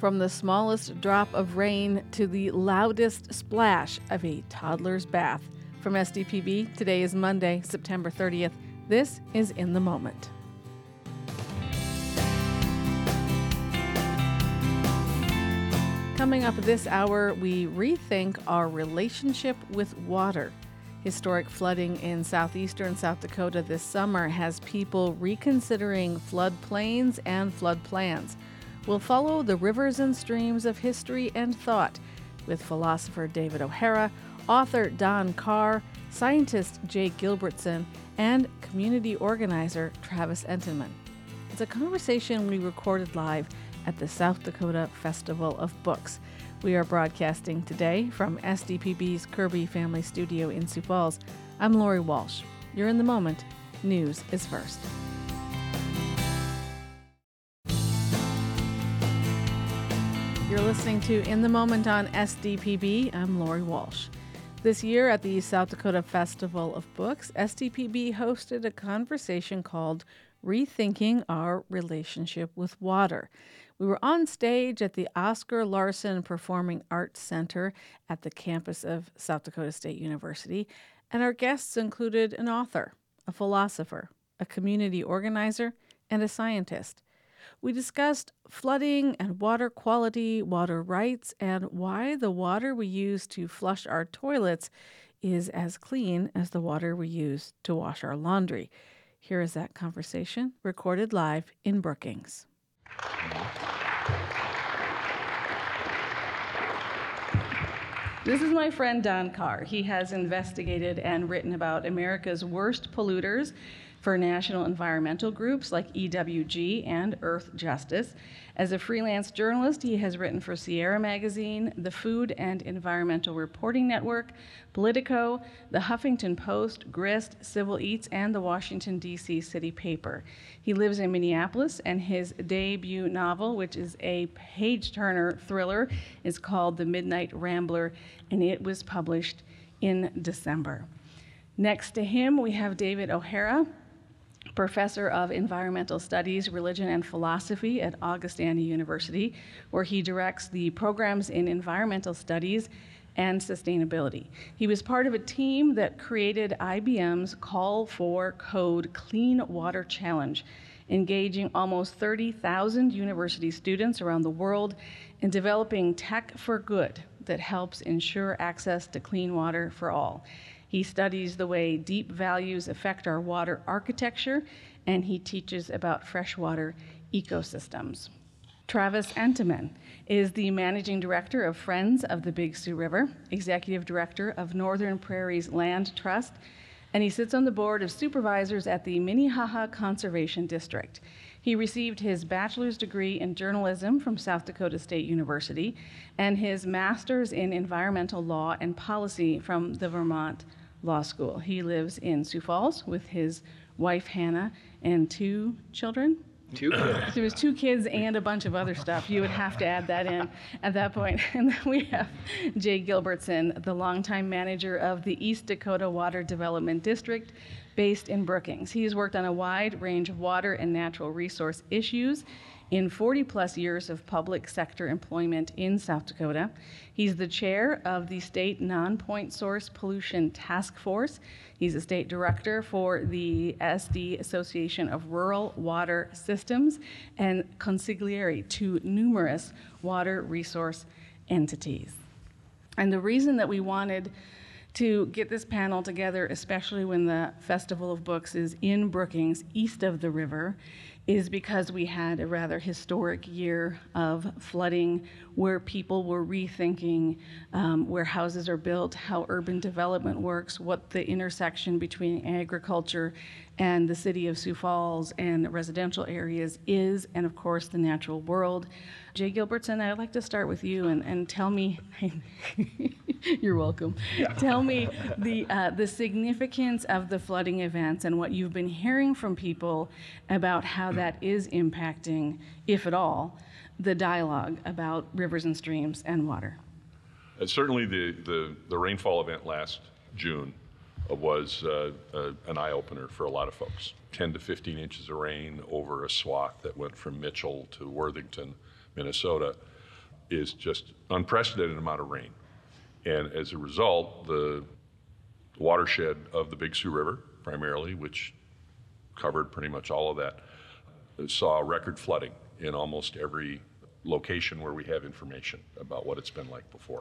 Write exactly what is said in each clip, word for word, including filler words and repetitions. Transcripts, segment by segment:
from the smallest drop of rain to the loudest splash of a toddler's bath. From S D P B, today is Monday, September thirtieth. This is In the Moment. Coming up this hour, we rethink our relationship with water. Historic flooding in southeastern South Dakota this summer has people reconsidering floodplains and flood plans. We'll follow the rivers and streams of history and thought with philosopher David O'Hara, author Don Carr, scientist Jay Gilbertson, and community organizer Travis Entenman. It's a conversation we recorded live at the South Dakota Festival of Books. We are broadcasting today from S D P B's Kirby Family Studio in Sioux Falls. I'm Lori Walsh. You're in the moment. News is first. You're listening to In the Moment on S D P B. I'm Lori Walsh. This year at the South Dakota Festival of Books, S D P B hosted a conversation called Rethinking Our Relationship with Water. We were on stage at the Oscar Larson Performing Arts Center at the campus of South Dakota State University, and our guests included an author, a philosopher, a community organizer, and a scientist. We discussed flooding and water quality, water rights, and why the water we use to flush our toilets is as clean as the water we use to wash our laundry. Here is that conversation recorded live in Brookings. This is my friend Don Carr. He has investigated and written about America's worst polluters for national environmental groups like E W G and Earth Justice. As a freelance journalist, he has written for Sierra Magazine, the Food and Environmental Reporting Network, Politico, the Huffington Post, Grist, Civil Eats, and the Washington, D C City Paper. He lives in Minneapolis, and his debut novel, which is a page-turner thriller, is called The Midnight Rambler, and it was published in December. Next to him, we have David O'Hara, professor of environmental studies, religion, and philosophy at Augustana University, where he directs the programs in environmental studies and sustainability. He was part of a team that created I B M's Call for Code Clean Water Challenge, engaging almost thirty thousand university students around the world in developing tech for good that helps ensure access to clean water for all. He studies the way deep values affect our water architecture, and he teaches about freshwater ecosystems. Travis Entenman is the managing director of Friends of the Big Sioux River, executive director of Northern Prairie's Land Trust, and he sits on the board of supervisors at the Minnehaha Conservation District. He received his bachelor's degree in journalism from South Dakota State University and his master's in environmental law and policy from the Vermont Law School. He lives in Sioux Falls with his wife, Hannah, and two children. Two kids. There was two kids and a bunch of other stuff. You would have to add that in at that point. And then we have Jay Gilbertson, the longtime manager of the East Dakota Water Development District, based in Brookings. He has worked on a wide range of water and natural resource issues in forty plus years of public sector employment in South Dakota. He's the chair of the State Non-Point Source Pollution Task Force. He's a state director for the S D Association of Rural Water Systems and consigliere to numerous water resource entities. And the reason that we wanted to get this panel together, especially when the Festival of Books is in Brookings, east of the river, is because we had a rather historic year of flooding where people were rethinking um, where houses are built, how urban development works, what the intersection between agriculture and the city of Sioux Falls and residential areas is, and of course the natural world. Jay Gilbertson, I'd like to start with you and, and tell me, you're welcome, Yeah. tell me the, uh, the significance of the flooding events and what you've been hearing from people about how that is impacting, if at all, the dialogue about rivers and streams and water. Uh, certainly the, the, the rainfall event last June was uh, uh, an eye-opener for a lot of folks. ten to fifteen inches of rain over a swath that went from Mitchell to Worthington, Minnesota. is just unprecedented amount of rain. And as a result, the watershed of the Big Sioux River, primarily, which covered pretty much all of that, saw record flooding in almost every location where we have information about what it's been like before.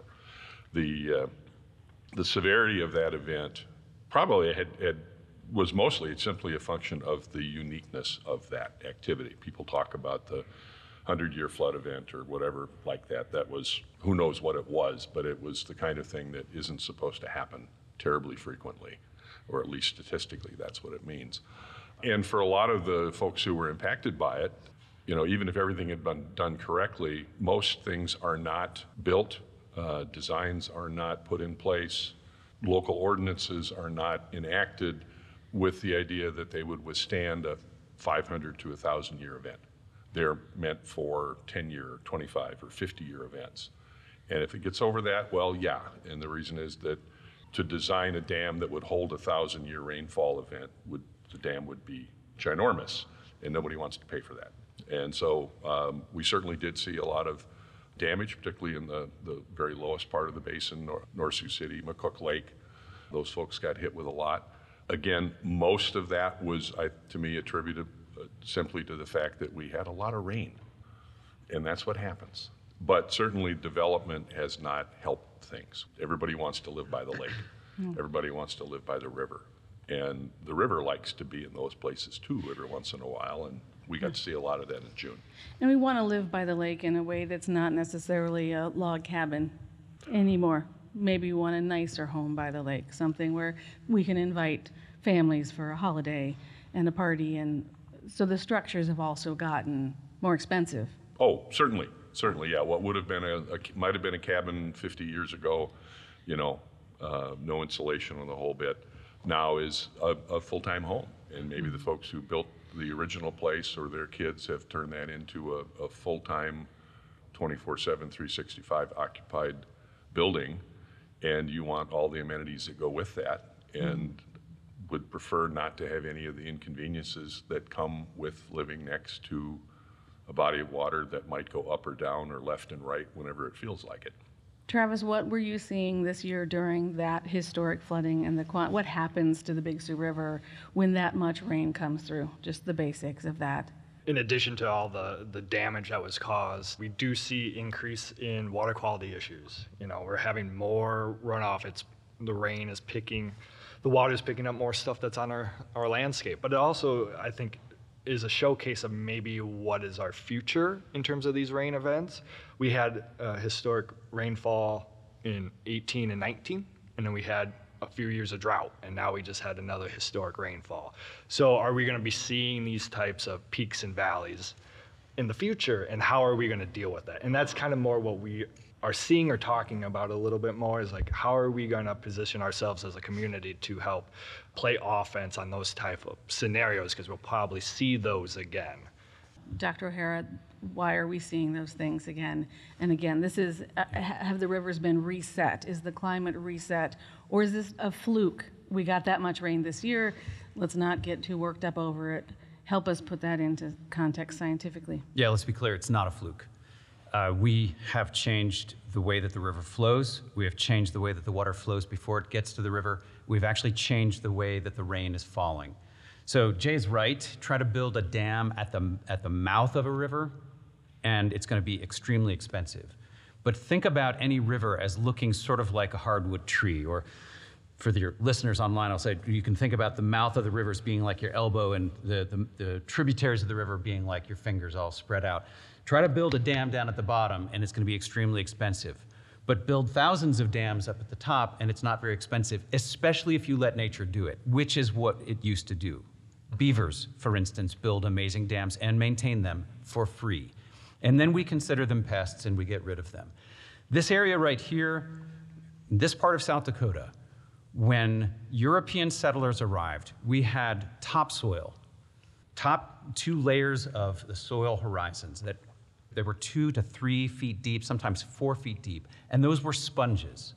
The, uh, the severity of that event probably had, had, was mostly simply a function of the uniqueness of that activity. People talk about the hundred-year flood event or whatever like that. That was, who knows what it was, but it was the kind of thing that isn't supposed to happen terribly frequently, or at least statistically, that's what it means. And for a lot of the folks who were impacted by it, you know, even if everything had been done correctly, most things are not built, uh, designs are not put in place, local ordinances are not enacted with the idea that they would withstand a five hundred to one thousand year event. They're meant for ten year, twenty-five or fifty year events. And if it gets over that, well, yeah. And the reason is that to design a dam that would hold a thousand year rainfall event, would the dam would be ginormous, and nobody wants to pay for that. And so um, we certainly did see a lot of damage, particularly in the, the very lowest part of the basin, North, North Sioux City, McCook Lake. Those folks got hit with a lot. Again, most of that was, I, to me, attributed uh, simply to the fact that we had a lot of rain, and that's what happens. But certainly development has not helped things. Everybody wants to live by the lake. Everybody wants to live by the river. And the river likes to be in those places too every once in a while, and we got to see a lot of that in June. And we want to live by the lake in a way that's not necessarily a log cabin anymore. Maybe we want a nicer home by the lake, something where we can invite families for a holiday and a party. And so the structures have also gotten more expensive. Oh, certainly, certainly, yeah. What would have been a, a might have been a cabin fifty years ago, you know, uh, no insulation on the whole bit, now is a, a full-time home. And maybe the folks who built the original place or their kids have turned that into a, a full-time, twenty-four seven, three sixty-five occupied building, and you want all the amenities that go with that, and would prefer not to have any of the inconveniences that come with living next to a body of water that might go up or down or left and right whenever it feels like it. Travis, what were you seeing this year during that historic flooding, and the what happens to the Big Sioux River when that much rain comes through? Just the basics of that. In addition to all the, the damage that was caused, we do see increase in water quality issues. You know, we're having more runoff. It's the rain is picking, the water is picking up more stuff that's on our, our landscape. But it also, I think, is a showcase of maybe what is our future in terms of these rain events. We had a historic rainfall in eighteen and nineteen, and then we had a few years of drought, and now we just had another historic rainfall. So are we gonna be seeing these types of peaks and valleys in the future, and how are we gonna deal with that? And that's kind of more what we are seeing or talking about a little bit more, is like, how are we gonna position ourselves as a community to help play offense on those type of scenarios, because we'll probably see those again. Doctor O'Hara, why are we seeing those things again and again? This is, uh, have the rivers been reset? Is the climate reset? Or is this a fluke? We got that much rain this year. Let's not get too worked up over it. Help us put that into context scientifically. Yeah, let's be clear, it's not a fluke. Uh, we have changed the way that the river flows. We have changed the way that the water flows before it gets to the river. We've actually changed the way that the rain is falling. So Jay's right, try to build a dam at the, at the mouth of a river, and it's gonna be extremely expensive. But think about any river as looking sort of like a hardwood tree, or for your listeners online, I'll say you can think about the mouth of the rivers being like your elbow, and the, the, the tributaries of the river being like your fingers all spread out. Try to build a dam down at the bottom, and it's gonna be extremely expensive. But build thousands of dams up at the top, and it's not very expensive, especially if you let nature do it, which is what it used to do. Beavers, for instance, build amazing dams and maintain them for free. And then we consider them pests and we get rid of them. This area right here, this part of South Dakota, when European settlers arrived, we had topsoil, top two layers of the soil horizons that they were two to three feet deep, sometimes four feet deep, and those were sponges.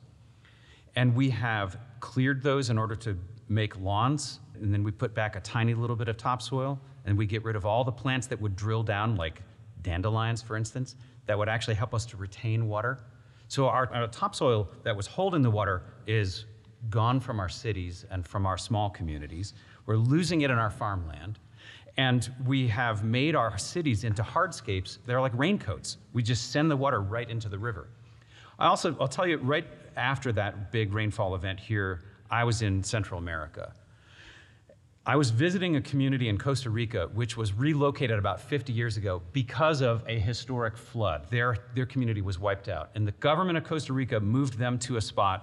And we have cleared those in order to make lawns, and then we put back a tiny little bit of topsoil, and we get rid of all the plants that would drill down, like dandelions, for instance, that would actually help us to retain water. So our, our topsoil that was holding the water is gone from our cities and from our small communities. We're losing it in our farmland. And we have made our cities into hardscapes. They're like raincoats. We just send the water right into the river. I also, I'll tell you, right after that big rainfall event here, I was in Central America. I was visiting a community in Costa Rica, which was relocated about fifty years ago because of a historic flood. Their, their community was wiped out. And the government of Costa Rica moved them to a spot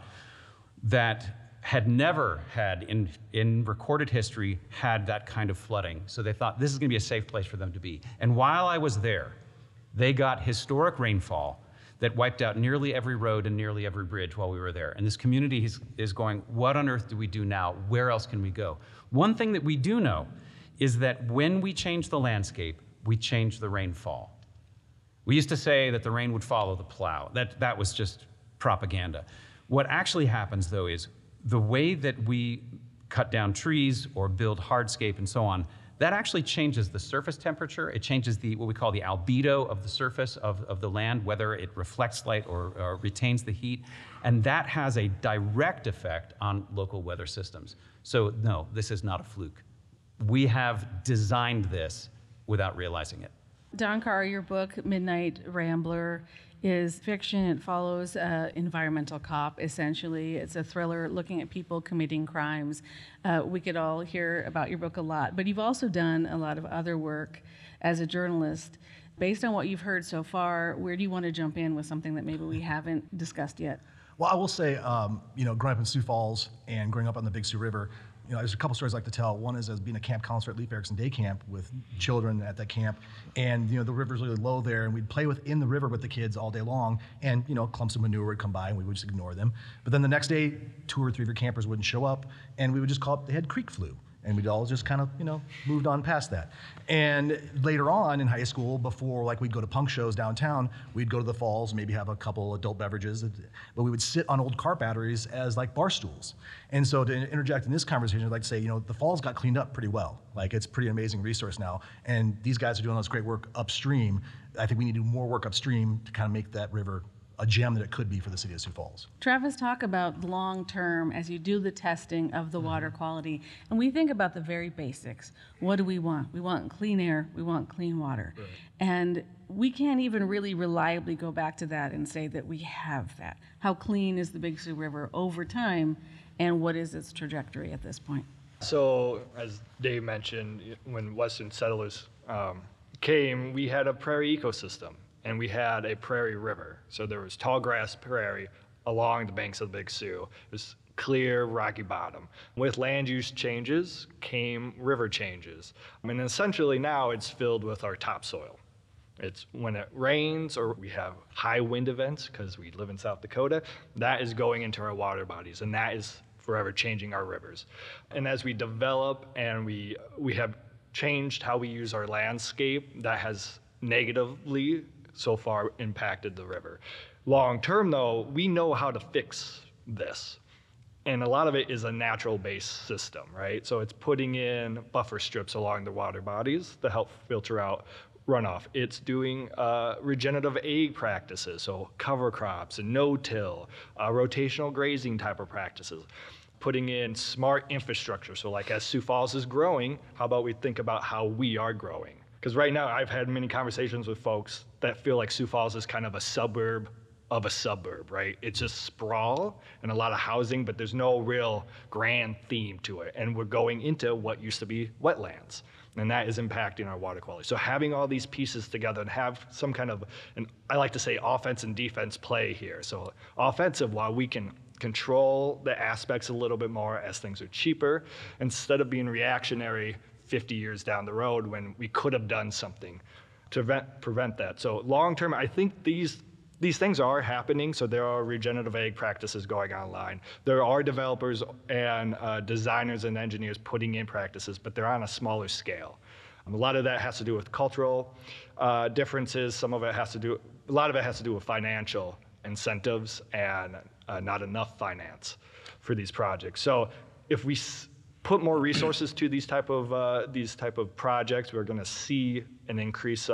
that had never had, in, in recorded history, had that kind of flooding. So they thought this is gonna be a safe place for them to be. And while I was there, they got historic rainfall that wiped out nearly every road and nearly every bridge while we were there. And this community is, is going, what on earth do we do now? Where else can we go? One thing that we do know is that when we change the landscape, we change the rainfall. We used to say that the rain would follow the plow. That, that was just propaganda. What actually happens, though, is the way that we cut down trees or build hardscape and so on, that actually changes the surface temperature. It changes the what we call the albedo of the surface of, of the land, whether it reflects light or, or retains the heat. And that has a direct effect on local weather systems. So no, this is not a fluke. We have designed this without realizing it. Don Carr, your book, Midnight Rambler, is fiction. It follows an environmental cop, essentially. It's a thriller looking at people committing crimes. Uh, we could all hear about your book a lot, but you've also done a lot of other work as a journalist. Based on what you've heard so far, where do you want to jump in with something that maybe we haven't discussed yet? Well, I will say, um, you know, growing up in Sioux Falls and growing up on the Big Sioux River, you know, there's a couple stories I like to tell. One is as being a camp counselor at Leif Erikson Day Camp with children at that camp, and you know the river's really low there, and we'd play within the river with the kids all day long, and you know clumps of manure would come by, and we would just ignore them. But then the next day, two or three of your campers wouldn't show up, and we would just call it they had creek flu. And we'd all just kind of, you know, moved on past that. And later on in high school, before like we'd go to punk shows downtown, we'd go to the falls, maybe have a couple adult beverages, but we would sit on old car batteries as like bar stools. And so to interject in this conversation, I'd like to say, you know, the falls got cleaned up pretty well. Like it's a pretty amazing resource now. And these guys are doing all this great work upstream. I think we need to do more work upstream to kind of make that river a gem that it could be for the city of Sioux Falls. Travis, talk about long term as you do the testing of the water quality. And we think about the very basics. What do we want? We want clean air, we want clean water. Right. And we can't even really reliably go back to that and say that we have that. How clean is the Big Sioux River over time, and what is its trajectory at this point? So, as Dave mentioned, when Western settlers um, came, we had a prairie ecosystem. And we had a prairie river. So there was tall grass prairie along the banks of the Big Sioux. It was clear, rocky bottom. With land use changes came river changes. I mean, essentially now it's filled with our topsoil. It's when it rains or we have high wind events, because we live in South Dakota, that is going into our water bodies, and that is forever changing our rivers. And as we develop and we, we have changed how we use our landscape, that has negatively so far impacted the river. Long term though, we know how to fix this. And a lot of it is a natural based system, right? So it's putting in buffer strips along the water bodies to help filter out runoff. It's doing uh, regenerative ag practices, so cover crops and no-till, uh, rotational grazing type of practices. Putting in smart infrastructure, so like as Sioux Falls is growing, how about we think about how we are growing? Because right now, I've had many conversations with folks that feel like Sioux Falls is kind of a suburb of a suburb, right? It's just sprawl and a lot of housing, but there's no real grand theme to it. And we're going into what used to be wetlands, and that is impacting our water quality. So having all these pieces together and have some kind of, and I like to say offense and defense play here. So offensive, while we can control the aspects a little bit more as things are cheaper, instead of being reactionary fifty years down the road when we could have done something to prevent, prevent that. So long term, I think these these things are happening. So there are regenerative ag practices going online. There are developers and uh, designers and engineers putting in practices, but they're on a smaller scale. Um, a lot of that has to do with cultural uh, differences. Some of it has to do, a lot of it has to do with financial incentives and uh, not enough finance for these projects. So if we s- put more resources to these type of uh, these type of projects, we're going to see an increase of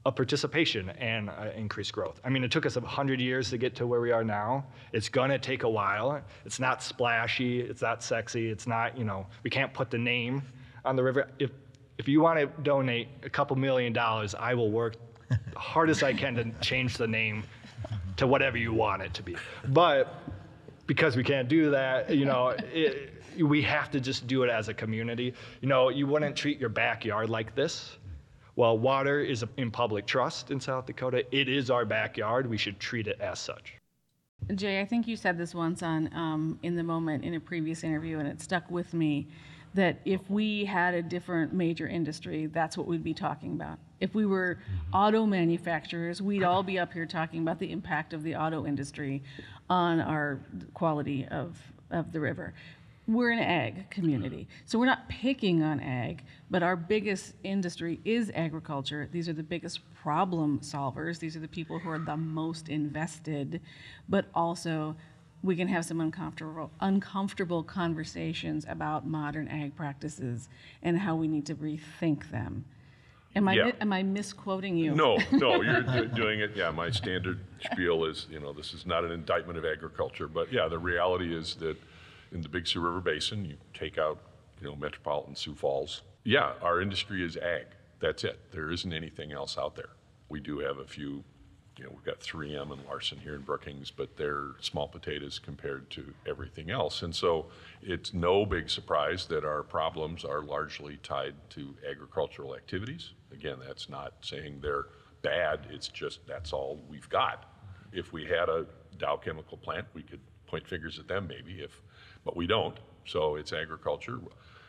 of participation and uh, increased growth. I mean, it took us a hundred years to get to where we are now. It's gonna take a while. It's not splashy, it's not sexy, it's not, you know, we can't put the name on the river. If, if you wanna donate a couple million dollars, I will work the hardest I can to change the name to whatever you want it to be. But because we can't do that, you know, it, we have to just do it as a community. You know, you wouldn't treat your backyard like this. Well, water is in public trust in South Dakota. It is our backyard. We should treat it as such. Jay, I think you said this once on um, In the Moment in a previous interview, and it stuck with me, that if we had a different major industry, that's what we'd be talking about. If we were auto manufacturers, we'd all be up here talking about the impact of the auto industry on our quality of, of the river. We're an ag community, so we're not picking on ag, but our biggest industry is agriculture. These are the biggest problem solvers. These are the people who are the most invested, but also we can have some uncomfortable, uncomfortable conversations about modern ag practices and how we need to rethink them. Am I, Yeah. mi- am I misquoting you? No, no, you're do- doing it. Yeah, my standard spiel is, you know, this is not an indictment of agriculture, but yeah, the reality is that in the Big Sioux River Basin, you take out, you know, metropolitan Sioux Falls. Yeah, our industry is ag. That's it. There isn't anything else out there. We do have a few, you know, we've got three M and Larson here in Brookings, but they're small potatoes compared to everything else. And so it's no big surprise that our problems are largely tied to agricultural activities. Again, that's not saying they're bad, it's just that's all we've got. If we had a Dow chemical plant, we could point fingers at them maybe, if, but we don't. So it's agriculture.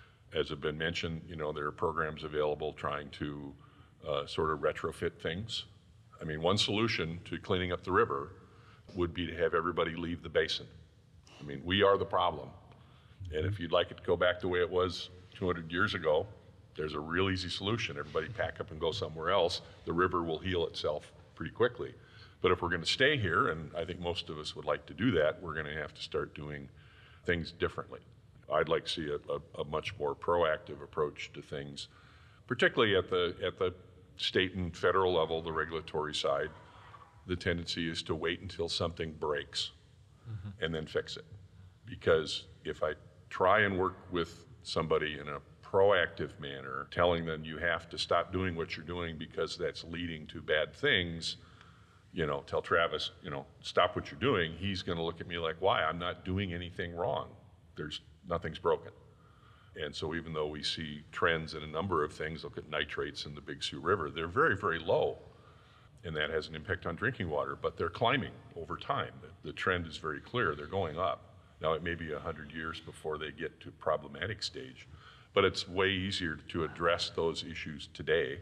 As have been mentioned, you know, there are programs available trying to uh, sort of retrofit things. I mean, one solution to cleaning up the river would be to have everybody leave the basin. I mean, we are the problem. And if you'd like it to go back the way it was two hundred years ago, there's a real easy solution. Everybody pack up and go somewhere else. The river will heal itself pretty quickly. But if we're going to stay here, and I think most of us would like to do that, we're going to have to start doing things differently. I'd like to see a, a, a much more proactive approach to things, particularly at the at the state and federal level, the regulatory side. The tendency is to wait until something breaks mm-hmm. and then fix it. Because if I try and work with somebody in a proactive manner, telling them you have to stop doing what you're doing because that's leading to bad things, you know, tell Travis, you know, stop what you're doing, he's gonna look at me like, why? I'm not doing anything wrong. There's, nothing's broken. And so even though we see trends in a number of things, look at nitrates in the Big Sioux River, they're very, very low. And that has an impact on drinking water, but they're climbing over time. The, the trend is very clear, they're going up. Now it may be a hundred years before they get to problematic stage, but it's way easier to address those issues today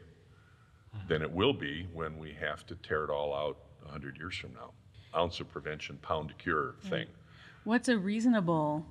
than it will be when we have to tear it all out a hundred years from now. Ounce of prevention, pound to cure thing. What's a reasonable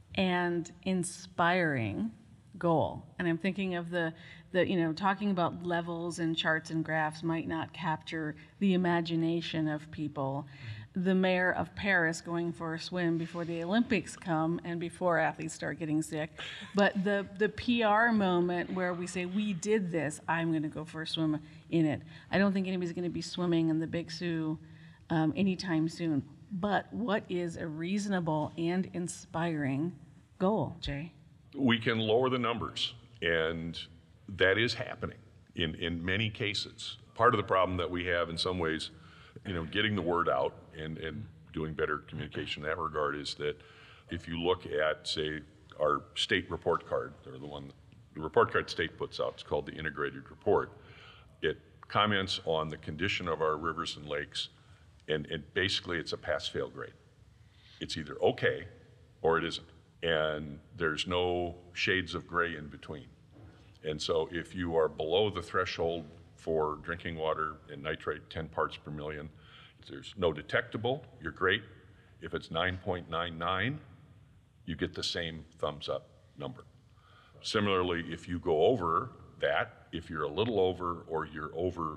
and inspiring goal? And I'm thinking of the, the, you know, talking about levels and charts and graphs might not capture the imagination of people. The mayor of Paris going for a swim before the Olympics come and before athletes start getting sick. But the, the P R moment where we say, we did this, I'm going to go for a swim in it. I don't think anybody's going to be swimming in the Big Sioux um, anytime soon. But what is a reasonable and inspiring goal, Jay? We can lower the numbers, and that is happening in, in many cases. Part of the problem that we have in some ways, you know, getting the word out and, and doing better communication in that regard is that if you look at, say, our state report card, or the one, the report card state puts out, it's called the integrated report. It comments on the condition of our rivers and lakes, and, and basically it's a pass-fail grade. It's either okay or it isn't. And there's no shades of gray in between. And so if you are below the threshold for drinking water and nitrate, ten parts per million, if there's no detectable, you're great. If it's nine point nine nine, you get the same thumbs up number. Similarly, if you go over that, if you're a little over or you're over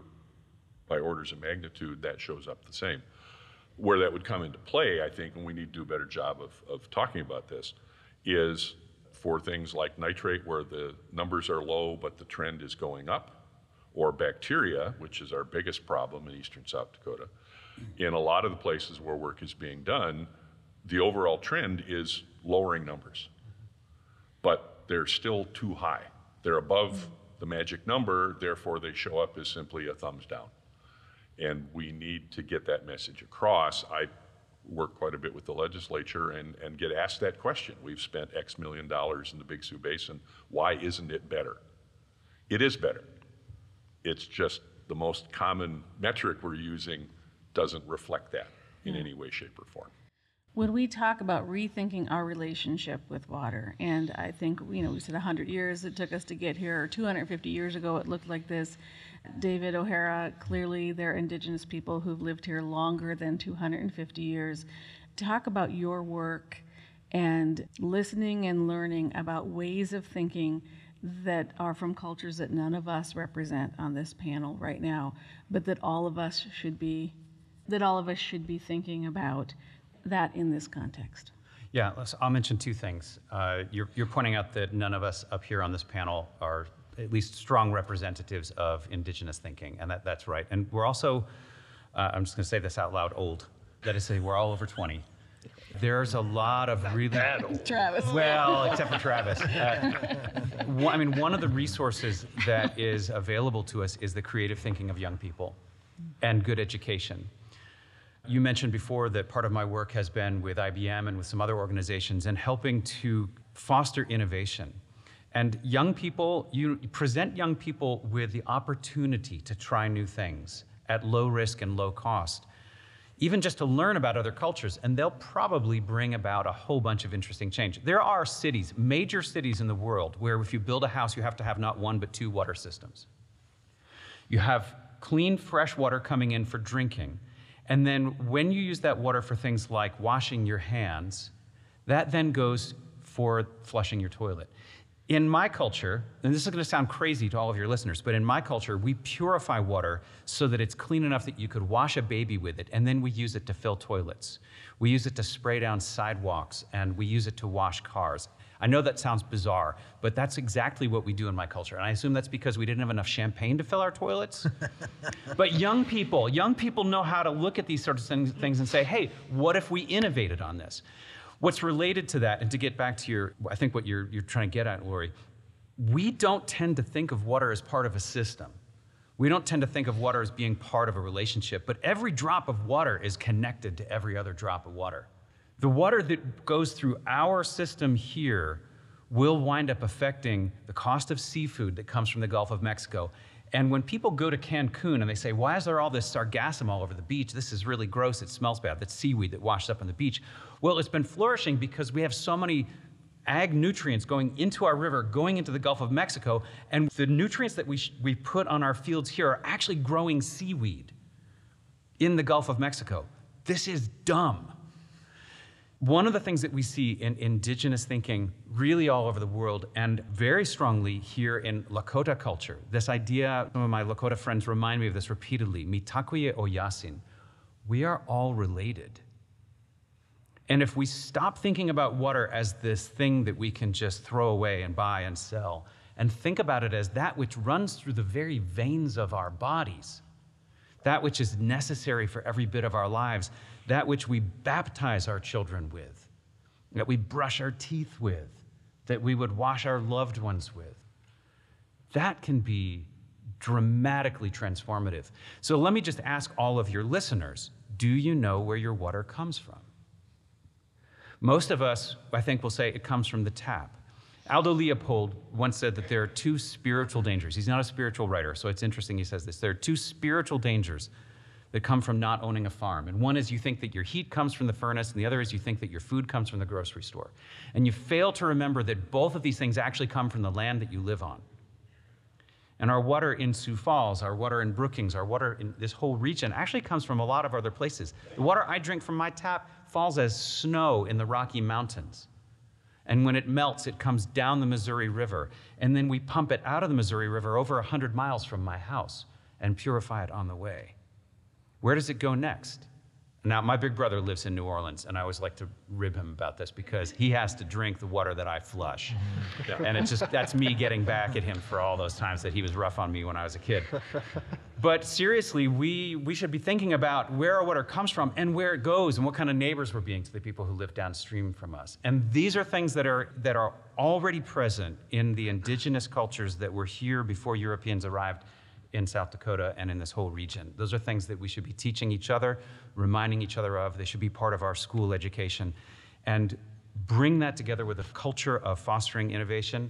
by orders of magnitude, that shows up the same. Where that would come into play, I think, and we need to do a better job of, of talking about this, is for things like nitrate where the numbers are low but the trend is going up, or bacteria, which is our biggest problem in eastern South Dakota. In a lot of the places where work is being done, the overall trend is lowering numbers, but they're still too high. They're above the magic number, therefore they show up as simply a thumbs down. And we need to get that message across. I work quite a bit with the legislature and, and get asked that question. We've spent X million dollars in the Big Sioux Basin. Why isn't it better? It is better. It's just the most common metric we're using doesn't reflect that in any way, shape, or form. When we talk about rethinking our relationship with water, and I think, you know, we said one hundred years it took us to get here, or two hundred fifty years ago it looked like this. David O'Hara, clearly they're Indigenous people who've lived here longer than two hundred fifty years. Talk about your work and listening and learning about ways of thinking that are from cultures that none of us represent on this panel right now, but that all of us should be, that all of us should be thinking about that in this context. Yeah, let's- I'll mention two things. Uh, you're, you're pointing out that none of us up here on this panel are at least strong representatives of Indigenous thinking, and that, that's right. And we're also, uh, I'm just gonna say this out loud, old. That is to say, we're all over twenty. There's a lot of really, Travis. well, except for Travis. Uh, one- I mean, one of the resources that is available to us is the creative thinking of young people and good education. You mentioned before that part of my work has been with I B M and with some other organizations and helping to foster innovation. And young people, you present young people with the opportunity to try new things at low risk and low cost, even just to learn about other cultures, and they'll probably bring about a whole bunch of interesting change. There are cities, major cities in the world, where if you build a house, you have to have not one, but two water systems. You have clean, fresh water coming in for drinking. And then when you use that water for things like washing your hands, that then goes for flushing your toilet. In my culture, and this is gonna sound crazy to all of your listeners, but in my culture, we purify water so that it's clean enough that you could wash a baby with it, and then we use it to fill toilets. We use it to spray down sidewalks, and we use it to wash cars. I know that sounds bizarre, but that's exactly what we do in my culture. And I assume that's because we didn't have enough champagne to fill our toilets. But young people, young people know how to look at these sorts of things, things and say, hey, what if we innovated on this? What's related to that, and to get back to your, I think what you're, you're trying to get at, Lori, we don't tend to think of water as part of a system. We don't tend to think of water as being part of a relationship, but every drop of water is connected to every other drop of water. The water that goes through our system here will wind up affecting the cost of seafood that comes from the Gulf of Mexico. And when people go to Cancun and they say, why is there all this sargassum all over the beach? This is really gross, it smells bad. That's seaweed that washes up on the beach. Well, it's been flourishing because we have so many ag nutrients going into our river, going into the Gulf of Mexico, and the nutrients that we, sh- we put on our fields here are actually growing seaweed in the Gulf of Mexico. This is dumb. One of the things that we see in indigenous thinking really all over the world, and very strongly here in Lakota culture, this idea, some of my Lakota friends remind me of this repeatedly, Mitakuye Oyasin, we are all related. And if we stop thinking about water as this thing that we can just throw away and buy and sell, and think about it as that which runs through the very veins of our bodies, that which is necessary for every bit of our lives, that which we baptize our children with, that we brush our teeth with, that we would wash our loved ones with, that can be dramatically transformative. So let me just ask all of your listeners, do you know where your water comes from? Most of us, I think, will say it comes from the tap. Aldo Leopold once said that there are two spiritual dangers. He's not a spiritual writer, so it's interesting he says this. There are two spiritual dangers that come from not owning a farm. And one is you think that your heat comes from the furnace, and the other is you think that your food comes from the grocery store. And you fail to remember that both of these things actually come from the land that you live on. And our water in Sioux Falls, our water in Brookings, our water in this whole region actually comes from a lot of other places. The water I drink from my tap falls as snow in the Rocky Mountains. And when it melts, it comes down the Missouri River. And then we pump it out of the Missouri River over one hundred miles from my house and purify it on the way. Where does it go next? Now, my big brother lives in New Orleans, and I always like to rib him about this because he has to drink the water that I flush. And it's just, that's me getting back at him for all those times that he was rough on me when I was a kid. But seriously, we, we should be thinking about where our water comes from and where it goes and what kind of neighbors we're being to the people who live downstream from us. And these are things that are, that are already present in the indigenous cultures that were here before Europeans arrived in South Dakota and in this whole region. Those are things that we should be teaching each other, reminding each other of. They should be part of our school education. And bring that together with a culture of fostering innovation.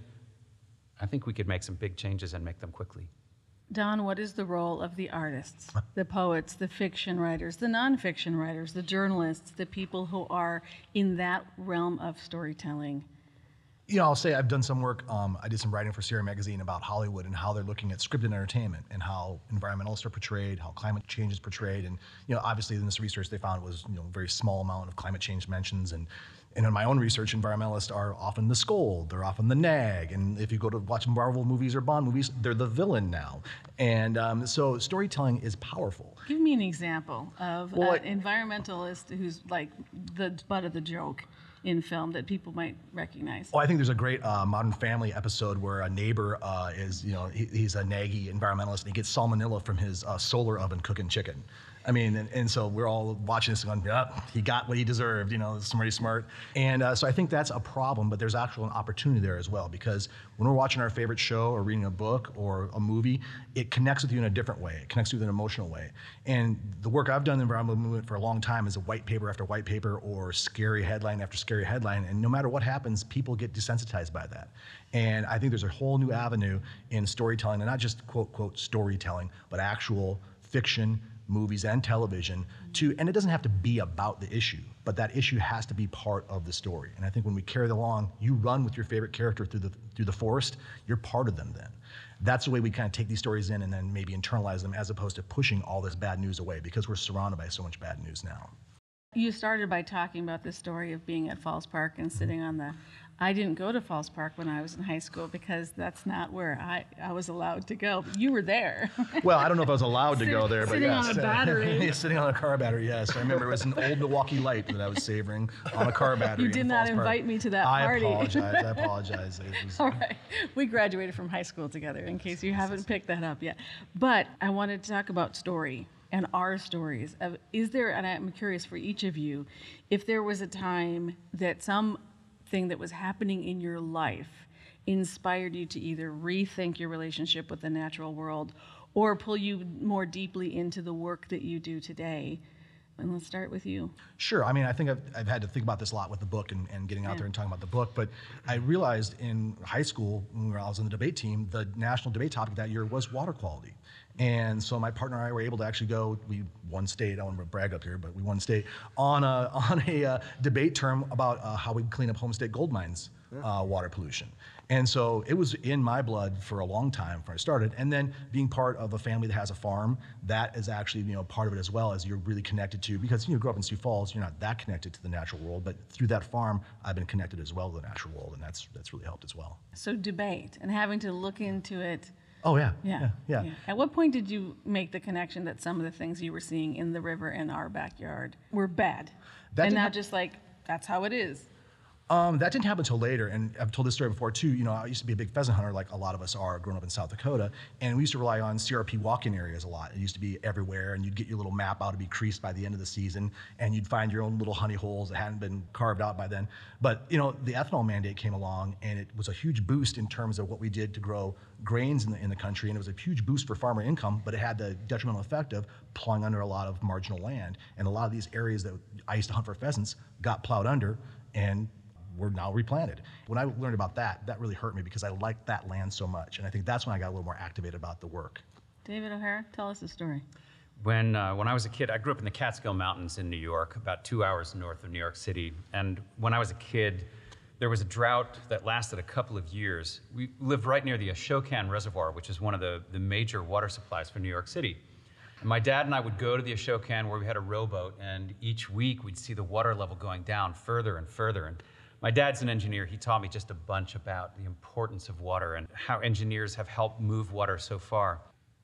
I think we could make some big changes and make them quickly. Don, what is the role of the artists, the poets, the fiction writers, the nonfiction writers, the journalists, the people who are in that realm of storytelling? You know, I'll say I've done some work. Um, I did some writing for Sierra Magazine about Hollywood and how they're looking at scripted entertainment and how environmentalists are portrayed, how climate change is portrayed. And, you know, obviously in this research they found was, you know, a very small amount of climate change mentions. And, and in my own research, environmentalists are often the scold, they're often the nag. And if you go to watch Marvel movies or Bond movies, they're the villain now. And um, so storytelling is powerful. Give me an example of Well, an environmentalist who's like the butt of the joke in film that people might recognize. Oh, I think there's a great uh, Modern Family episode where a neighbor uh, is, you know, he, he's a naggy environmentalist and he gets salmonella from his uh, solar oven cooking chicken. I mean, and, and so we're all watching this and going, yeah, he got what he deserved, you know, somebody smart. And uh, so I think that's a problem, but there's actually an opportunity there as well, because when we're watching our favorite show or reading a book or a movie, it connects with you in a different way. It connects with you in an emotional way. And the work I've done in the environmental movement for a long time is a white paper after white paper or scary headline after scary headline. And no matter what happens, people get desensitized by that. And I think there's a whole new avenue in storytelling, and not just quote, quote, storytelling, but actual fiction, movies and television to, and it doesn't have to be about the issue, but that issue has to be part of the story. And I think when we carry it along, you run with your favorite character through the through the forest, you're part of them then. That's the way we kind of take these stories in and then maybe internalize them, as opposed to pushing all this bad news away, because we're surrounded by so much bad news now. You started by talking about the story of being at Falls Park and sitting on the, I didn't go to Falls Park when I was in high school because that's not where I, I was allowed to go. But you were there. Well, I don't know if I was allowed to go there, but sitting yes. on a battery. Sitting on a car battery, yes. I remember it was an old Milwaukee Light that I was savoring on a car battery. You did in not Falls Park. invite me to that I party. apologize, I apologize. It was, All right. We graduated from high school together, in case you haven't picked that up yet. But I wanted to talk about story and our stories. Of, is there, and I'm curious for each of you, if there was a time that something that was happening in your life inspired you to either rethink your relationship with the natural world or pull you more deeply into the work that you do today. And let's start with you. Sure. I mean, I think I've, I've had to think about this a lot with the book and, and getting out Yeah. there and talking about the book. But I realized in high school, when I was on the debate team, the national debate topic that year was water quality. And so my partner and I were able to actually go, we won state, I don't want to brag up here, but we won state, on a, on a uh, debate term about uh, how we clean up Homestead gold mines uh, water pollution. And so it was in my blood for a long time before I started. And then being part of a family that has a farm, that is actually, you know, part of it as well, as you're really connected to, because you know, grow up in Sioux Falls, you're not that connected to the natural world, but through that farm, I've been connected as well to the natural world, and that's that's really helped as well. So debate and having to look into it. Oh yeah, Yeah, yeah, yeah. At what point did you make the connection that some of the things you were seeing in the river in our backyard were bad? That and didn't not hap- just like, that's how it is. Um, that didn't happen until later, and I've told this story before too. You know, I used to be a big pheasant hunter, like a lot of us are, growing up in South Dakota, and we used to rely on C R P walk-in areas a lot. It used to be everywhere, and you'd get your little map out to be creased by the end of the season, and you'd find your own little honey holes that hadn't been carved out by then. But you know, the ethanol mandate came along, and it was a huge boost in terms of what we did to grow grains in the in the country, and it was a huge boost for farmer income. But it had the detrimental effect of plowing under a lot of marginal land, and a lot of these areas that I used to hunt for pheasants got plowed under, and were now replanted. When I learned about that, that really hurt me because I liked that land so much. And I think that's when I got a little more activated about the work. David O'Hara, tell us a story. When, uh, when I was a kid, I grew up in the Catskill Mountains in New York, about two hours north of New York City. And when I was a kid, there was a drought that lasted a couple of years. We lived right near the Ashokan Reservoir, which is one of the, the major water supplies for New York City. And my dad and I would go to the Ashokan where we had a rowboat, and each week we'd see the water level going down further and further. And my dad's an engineer. He taught me just a bunch about the importance of water and how engineers have helped move water so far.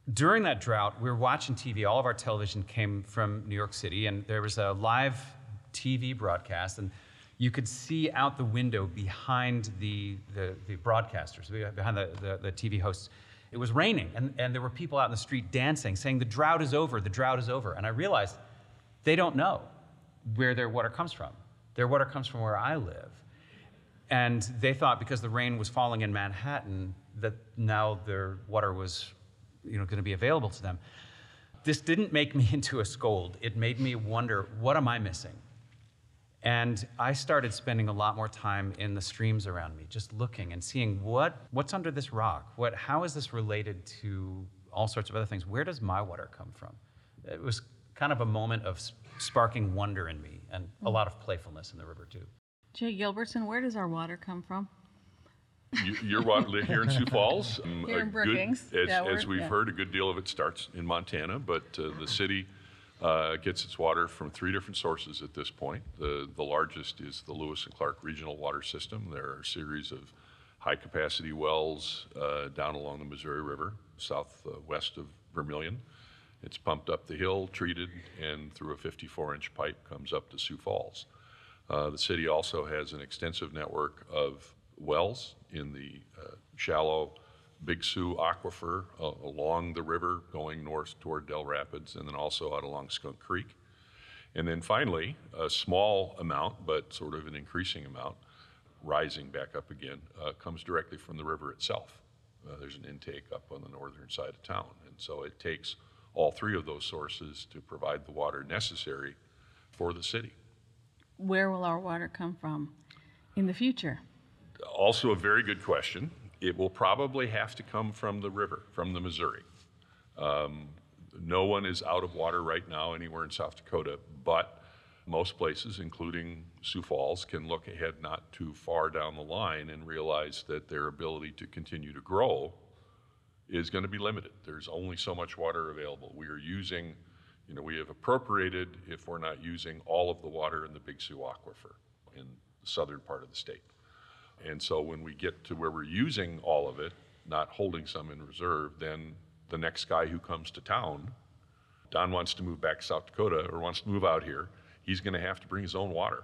During that drought, we were watching T V. All of our television came from New York City, and there was a live T V broadcast, and you could see out the window behind the, the, the broadcasters, behind the, the, the T V hosts. It was raining, and, and there were people out in the street dancing, saying, the drought is over, the drought is over. And I realized they don't know where their water comes from. Their water comes from where I live. And they thought because the rain was falling in Manhattan that now their water was, you know, going to be available to them. This didn't make me into a scold. It made me wonder, what am I missing? And I started spending a lot more time in the streams around me, just looking and seeing what, what's under this rock. What, how is this related to all sorts of other things? Where does my water come from? It was kind of a moment of sparking wonder in me and a lot of playfulness in the river, too. Jay Gilbertson, where does our water come from? You- You're wa- here in Sioux Falls. um, Here a in good- Brookings. As, Yeah, as we're- we've yeah. heard, a good deal of it starts in Montana, but uh, the city uh, gets its water from three different sources at this point. The, the largest is the Lewis and Clark Regional Water System. There are a series of high-capacity wells uh, down along the Missouri River, southwest of Vermilion. It's pumped up the hill, treated, and through a fifty-four inch pipe comes up to Sioux Falls. Uh, the city also has an extensive network of wells in the uh, shallow Big Sioux Aquifer uh, along the river going north toward Del Rapids, and then also out along Skunk Creek. And then finally, a small amount, but sort of an increasing amount, rising back up again, uh, comes directly from the river itself. Uh, there's an intake up on the northern side of town. And so it takes all three of those sources to provide the water necessary for the city. Where will our water come from in the future? Also a very good question. It will probably have to come from the river, from the Missouri. Um, no one is out of water right now anywhere in South Dakota, but most places, including Sioux Falls, can look ahead not too far down the line and realize that their ability to continue to grow is going to be limited. There's only so much water available. We are using, you know, we have appropriated, if we're not using all of the water in the Big Sioux Aquifer in the southern part of the state. And so when we get to where we're using all of it, not holding some in reserve, then the next guy who comes to town, Don wants to move back to South Dakota or wants to move out here, he's going to have to bring his own water.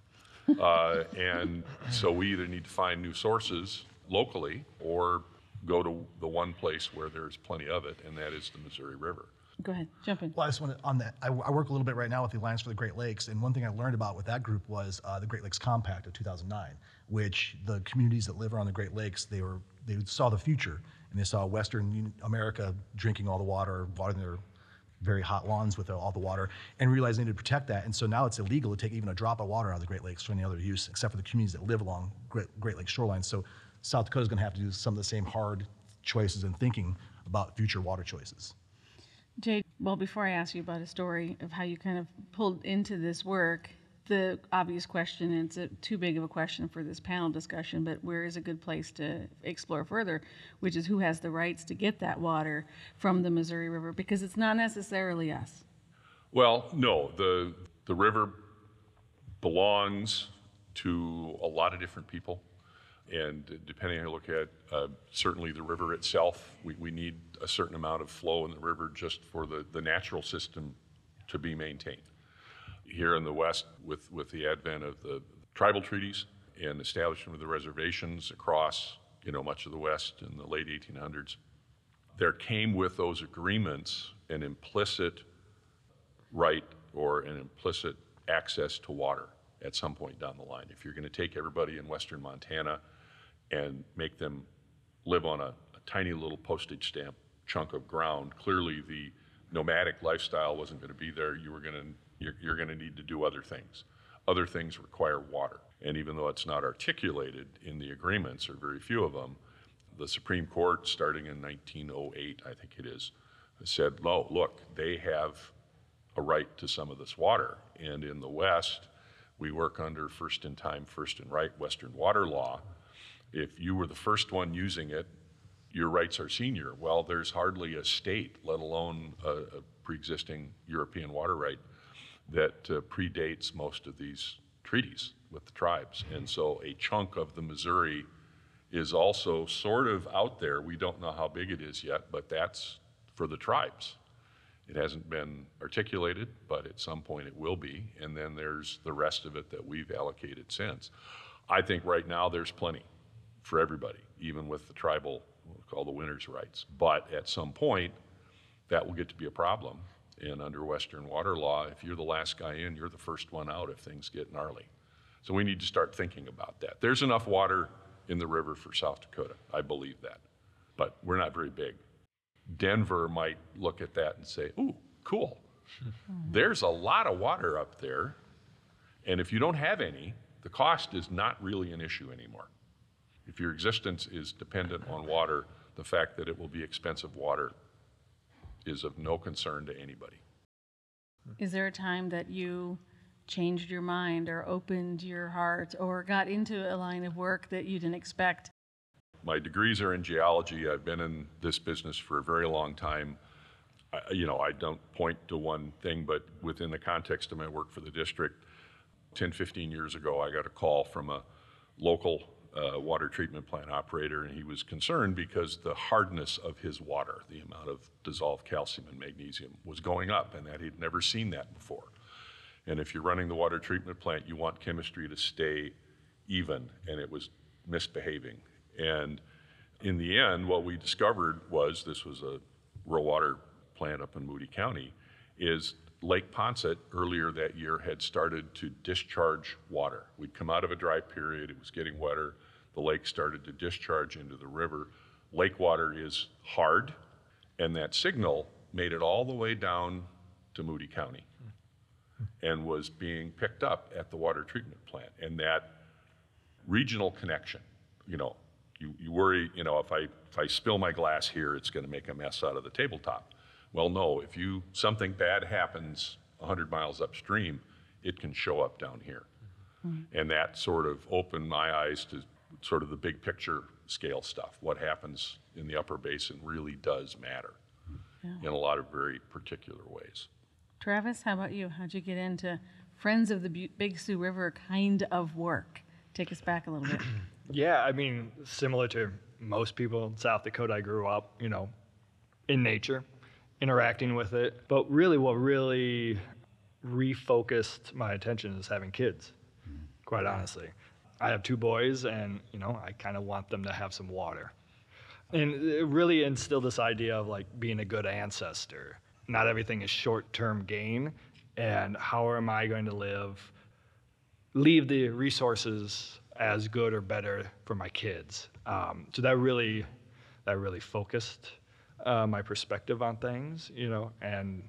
uh, and so we either need to find new sources locally or go to the one place where there's plenty of it, and that is the Missouri River. Go ahead, jump in. Well, I just want to, on that, I, I work a little bit right now with the Alliance for the Great Lakes, and one thing I learned about with that group was uh, the Great Lakes Compact of two thousand nine, which the communities that live around the Great Lakes, they were they saw the future, and they saw Western America drinking all the water, watering their very hot lawns with all the water, and realized they needed to protect that. And so now it's illegal to take even a drop of water out of the Great Lakes for any other use, except for the communities that live along Great, Great Lakes shorelines. So South Dakota's going to have to do some of the same hard choices and thinking about future water choices. Jay, well, before I ask you about a story of how you kind of pulled into this work, the obvious question, and it's a, too big of a question for this panel discussion, but where is a good place to explore further, which is who has the rights to get that water from the Missouri River, because it's not necessarily us. Well, no, the, the river belongs to a lot of different people. And depending on how you look at, uh, certainly the river itself, we, we need a certain amount of flow in the river just for the, the natural system to be maintained. Here in the West, with, with the advent of the tribal treaties and establishment of the reservations across, you know, much of the West in the late eighteen hundreds, there came with those agreements an implicit right or an implicit access to water at some point down the line. If you're going to take everybody in Western Montana and make them live on a, a tiny little postage stamp chunk of ground, clearly the nomadic lifestyle wasn't going to be there. You were going to, you're, you're going to need to do other things. Other things require water. And even though it's not articulated in the agreements, or very few of them, the Supreme Court, starting in nineteen oh eight, I think it is, said, no, look, they have a right to some of this water. And in the West, we work under first in time, first in right Western water law. If you were the first one using it, your rights are senior. Well, there's hardly a state, let alone a, a pre-existing European water right, that uh, predates most of these treaties with the tribes. And so a chunk of the Missouri is also sort of out there. We don't know how big it is yet, but that's for the tribes. It hasn't been articulated, but at some point it will be. And then there's the rest of it that we've allocated since. I think right now there's plenty for everybody, even with the tribal, what we call the winners' rights. But at some point, that will get to be a problem. And under Western water law, if you're the last guy in, you're the first one out if things get gnarly. So we need to start thinking about that. There's enough water in the river for South Dakota. I believe that. But we're not very big. Denver might look at that and say, ooh, cool. There's a lot of water up there. And if you don't have any, the cost is not really an issue anymore. If your existence is dependent on water, the fact that it will be expensive water is of no concern to anybody. Is there a time that you changed your mind or opened your heart or got into a line of work that you didn't expect? My degrees are in geology. I've been in this business for a very long time. I, you know, I don't point to one thing, but within the context of my work for the district, ten, fifteen years ago, I got a call from a local uh, water treatment plant operator, and he was concerned because the hardness of his water, the amount of dissolved calcium and magnesium, was going up, and that he'd never seen that before. And if you're running the water treatment plant, you want chemistry to stay even, and it was misbehaving. And in the end, what we discovered was, this was a rural water plant up in Moody County, is Lake Poncet earlier that year had started to discharge water. We'd come out of a dry period, it was getting wetter, the lake started to discharge into the river. Lake water is hard, and that signal made it all the way down to Moody County and was being picked up at the water treatment plant. And that regional connection, you know, you, you worry, you know, if I, if I spill my glass here, it's gonna make a mess out of the tabletop. Well, no, if you, something bad happens one hundred miles upstream, it can show up down here. Mm-hmm. And that sort of opened my eyes to sort of the big picture scale stuff. What happens in the upper basin really does matter yeah. in a lot of very particular ways. Travis, how about you? How'd you get into Friends of the Bu- Big Sioux River kind of work? Take us back a little bit. Yeah, I mean, similar to most people in South Dakota, I grew up, you know, in nature, interacting with it. But really what really refocused my attention is having kids, quite honestly. I have two boys, and, you know, I kind of want them to have some water. And it really instilled this idea of, like, being a good ancestor. Not everything is short-term gain, and how am I going to live, leave the resources as good or better for my kids. Um, so that really, that really focused uh, my perspective on things, you know, and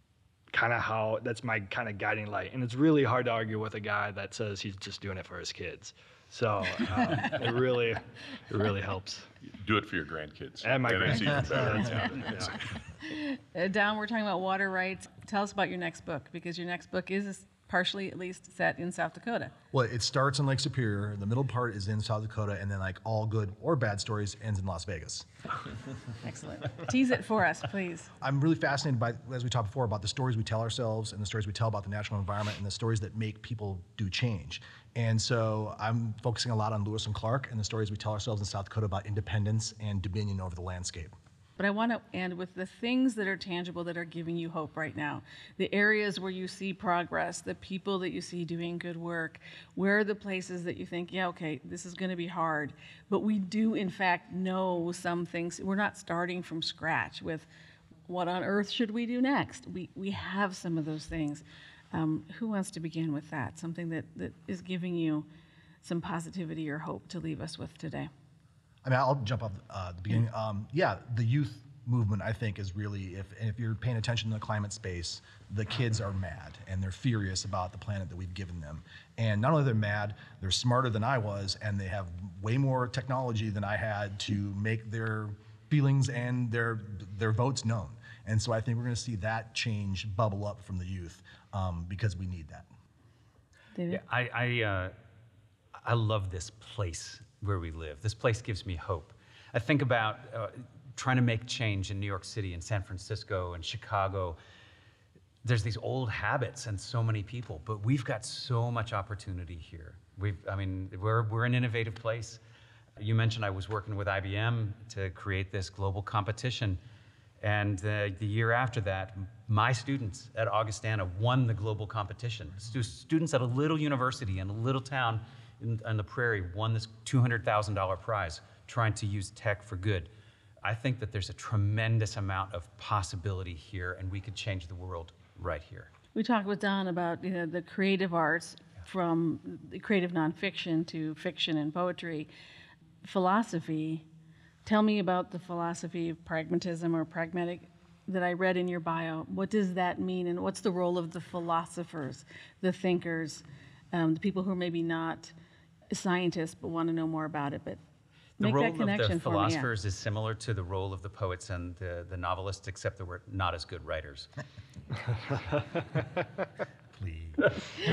kind of how, that's my kind of guiding light. And it's really hard to argue with a guy that says he's just doing it for his kids. So um, it really, it really helps. Do it for your grandkids. And my it's even grandkids. better. Yeah, yeah. Uh, Don, we're talking about water rights. Tell us about your next book, because your next book is partially, at least, set in South Dakota. Well, it starts in Lake Superior. The middle part is in South Dakota, and then like all good or bad stories ends in Las Vegas. Excellent. Tease it for us, please. I'm really fascinated by, as we talked before, about the stories we tell ourselves and the stories we tell about the natural environment and the stories that make people do change. And so I'm focusing a lot on Lewis and Clark and the stories we tell ourselves in South Dakota about independence and dominion over the landscape. But I want to end with the things that are tangible that are giving you hope right now. The areas where you see progress, the people that you see doing good work. Where are the places that you think, yeah, okay, this is going to be hard, but we do in fact know some things. We're not starting from scratch with what on earth should we do next? We, we have some of those things. Um, who wants to begin with that? Something that, that is giving you some positivity or hope to leave us with today. I mean, I'll jump off uh, the beginning. Um, yeah, the youth movement, I think, is really, if if you're paying attention to the climate space, the kids are mad and they're furious about the planet that we've given them. And not only they're mad, they're smarter than I was, and they have way more technology than I had to make their feelings and their their votes known. And so I think we're going to see that change bubble up from the youth um, because we need that. David? Yeah, I, I, uh, I love this place where we live. This place gives me hope. I think about uh, trying to make change in New York City and San Francisco and Chicago. There's these old habits and so many people, but we've got so much opportunity here. We've, I mean, we're, we're an innovative place. You mentioned I was working with I B M to create this global competition. And uh, the year after that, my students at Augustana won the global competition. Stu- students at a little university in a little town in, on the prairie won this two hundred thousand dollars prize trying to use tech for good. I think that there's a tremendous amount of possibility here, and we could change the world right here. We talked with Don about, you know, the creative arts, from the creative nonfiction to fiction and poetry. Philosophy, tell me about the philosophy of pragmatism or pragmatic that I read in your bio. What does that mean, and what's the role of the philosophers, the thinkers, um, the people who are maybe not scientists but want to know more about it, but The make role that connection of the for me. Yeah. philosophers is similar to the role of the poets and the, the novelists, except that we're not as good writers. Please.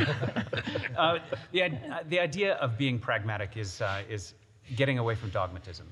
uh, the, i- the idea of being pragmatic is, uh, is getting away from dogmatism.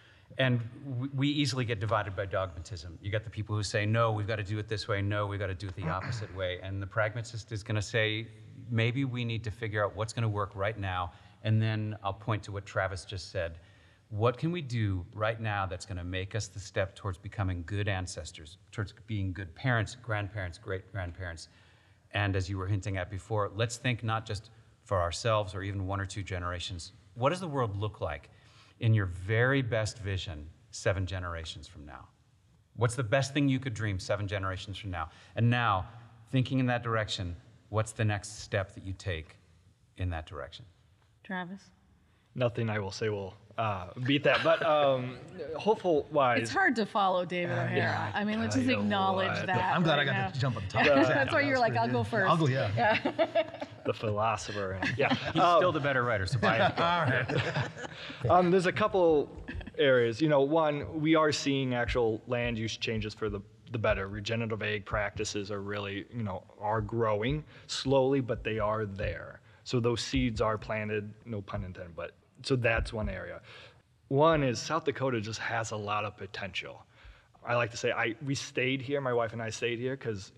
And w- we easily get divided by dogmatism. You got the people who say, no, we've got to do it this way, no, we've got to do it the opposite way. And the pragmatist is going to say, maybe we need to figure out what's going to work right now. And then I'll point to what Travis just said. What can we do right now that's going to make us the step towards becoming good ancestors, towards being good parents, grandparents, great-grandparents? And as you were hinting at before, let's think not just for ourselves or even one or two generations. What does the world look like in your very best vision seven generations from now? What's the best thing you could dream seven generations from now? And now, thinking in that direction, what's the next step that you take in that direction? Travis? Nothing I will say will uh, beat that, but um, hopeful-wise. It's hard to follow David O'Hara. yeah, I mean, let's I just know acknowledge what. that. I'm glad right I got now. to jump on the top. That's why you're like, I'll go first. I'll go, yeah. The philosopher. And, yeah. He's Um, still the better writer, so buy his book. All right. Um, there's a couple areas. You know, one, we are seeing actual land use changes for the, the better. Regenerative ag practices are really, you know, are growing slowly, but they are there. So those seeds are planted, no pun intended, but so that's one area. One is South Dakota just has a lot of potential. I like to say I we stayed here, my wife and I stayed here because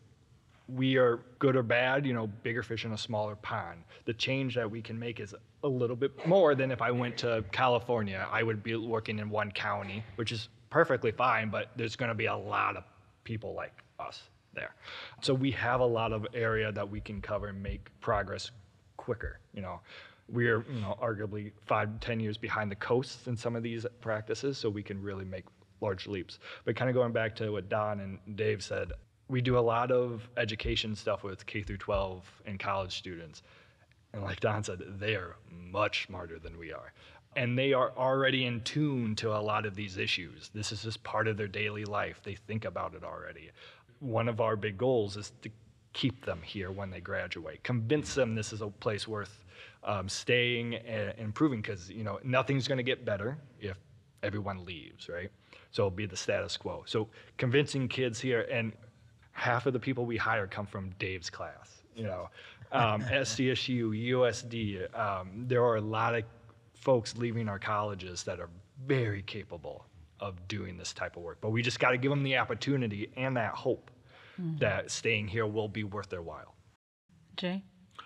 we are good or bad, you know, bigger fish in a smaller pond. The change that we can make is a little bit more than if I went to California. I would be working in one county, which is perfectly fine, but there's going to be a lot of people like us there. So we have a lot of area that we can cover and make progress quicker, you know. We're, you know, arguably five, ten years behind the coasts in some of these practices, so we can really make large leaps. But kind of going back to what Don and Dave said, we do a lot of education stuff with K through twelve and college students. And like Don said, they are much smarter than we are. And they are already in tune to a lot of these issues. This is just part of their daily life. They think about it already. One of our big goals is to keep them here when they graduate, convince them this is a place worth um, staying and improving, because, you know, nothing's going to get better if everyone leaves, right? So it'll be the status quo. So convincing kids here, and half of the people we hire come from Dave's class, you know, um, S C S U, U S D. Um, there are a lot of folks leaving our colleges that are very capable of doing this type of work, but we just got to give them the opportunity and that hope mm-hmm. that staying here will be worth their while. Jay?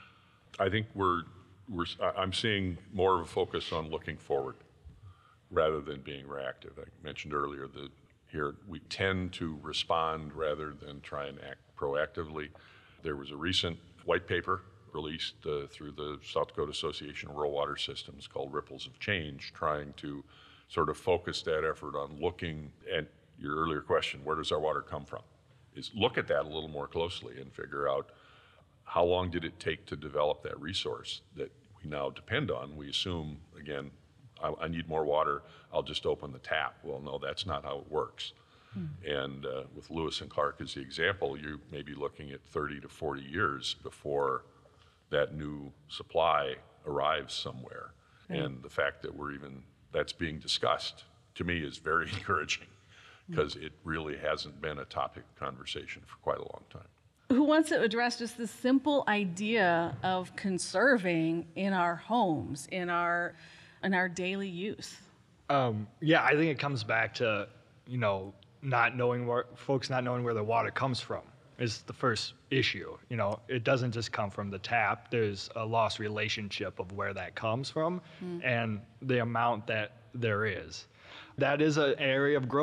I think we're, we're, I- I'm seeing more of a focus on looking forward rather than being reactive. I mentioned earlier that here we tend to respond rather than try and act proactively. There was a recent white paper released uh, through the South Dakota Association of Rural Water Systems called Ripples of Change, trying to sort of focus that effort on looking at your earlier question, where does our water come from? Is look at that a little more closely and figure out how long did it take to develop that resource that we now depend on. We assume, again, I, I need more water, I'll just open the tap. Well, no, that's not how it works. Hmm. And uh, with Lewis and Clark as the example, you may be looking at thirty to forty years before that new supply arrives somewhere. Hmm. And the fact that we're even, that's being discussed, to me is very encouraging, because hmm. it really hasn't been a topic of conversation for quite a long time. Who wants to address just the simple idea of conserving in our homes, in our in our daily use? Um, yeah, I think it comes back to, you know, not knowing where folks not knowing where the water comes from is the first issue. You know, it doesn't just come from the tap. There's a lost relationship of where that comes from mm. and the amount that there is. That is an area of growth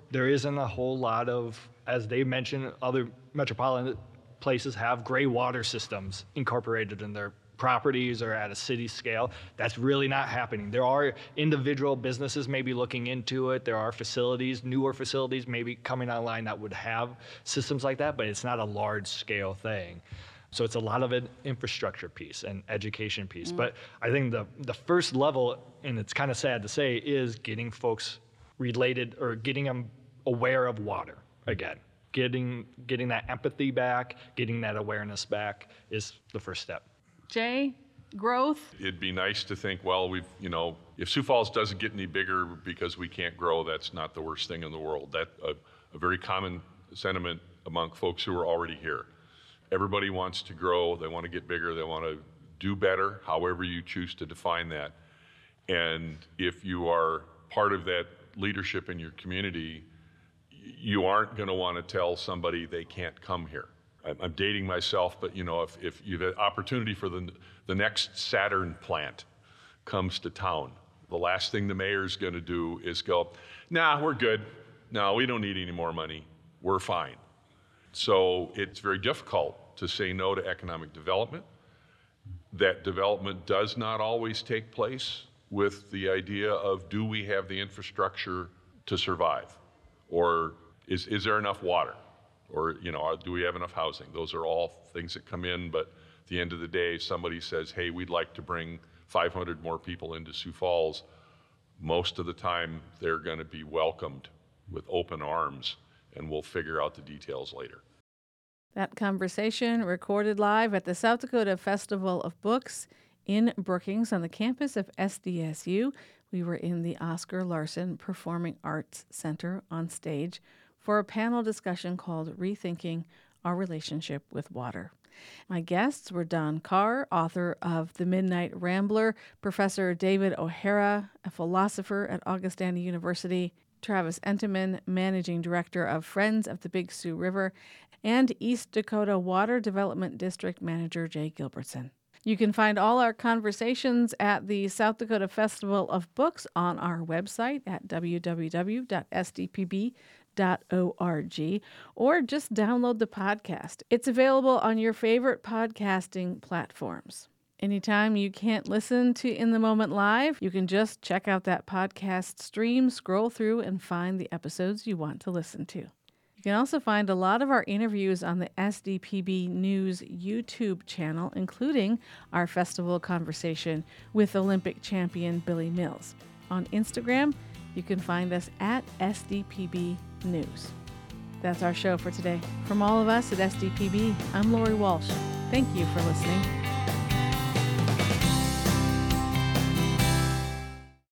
there isn't a whole lot of, as they mentioned, other metropolitan places have gray water systems incorporated in their properties or at a city scale. That's really not happening. There are individual businesses maybe looking into it. There are facilities, newer facilities maybe coming online that would have systems like that, but it's not a large scale thing. So it's a lot of an infrastructure piece and education piece. Mm. But I think the, the first level, and it's kind of sad to say, is getting folks related or getting them aware of water again. Getting, getting that empathy back, getting that awareness back is the first step. Jay, growth? It'd be nice to think, well, we've, you know, if Sioux Falls doesn't get any bigger because we can't grow, that's not the worst thing in the world. That's a, a very common sentiment among folks who are already here. Everybody wants to grow, they want to get bigger, they want to do better, however you choose to define that. And if you are part of that leadership in your community, you aren't going to want to tell somebody they can't come here. I'm dating myself, but you know, if, if you've an opportunity for the, the next Saturn plant comes to town, the last thing the mayor's going to do is go, nah, we're good. No, we don't need any more money. We're fine. So it's very difficult to say no to economic development. That development does not always take place with the idea of, do we have the infrastructure to survive? Or is, is there enough water? Or, you know, do we have enough housing? Those are all things that come in, but at the end of the day, somebody says, hey, we'd like to bring five hundred more people into Sioux Falls. Most of the time, they're going to be welcomed with open arms, and we'll figure out the details later. That conversation recorded live at the South Dakota Festival of Books in Brookings on the campus of S D S U. We were in the Oscar Larson Performing Arts Center on stage for a panel discussion called Rethinking Our Relationship with Water. My guests were Don Carr, author of The Midnight Rambler, Professor David O'Hara, a philosopher at Augustana University, Travis Entenman, Managing Director of Friends of the Big Sioux River, and East Dakota Water Development District Manager Jay Gilbertson. You can find all our conversations at the South Dakota Festival of Books on our website at w w w dot s d p b dot org, or just download the podcast. It's available on your favorite podcasting platforms. Anytime you can't listen to In the Moment Live, you can just check out that podcast stream, scroll through, and find the episodes you want to listen to. You can also find a lot of our interviews on the S D P B News YouTube channel, including our festival conversation with Olympic champion Billy Mills. On Instagram, you can find us at S D P B News. That's our show for today. From all of us at S D P B, I'm Lori Walsh. Thank you for listening.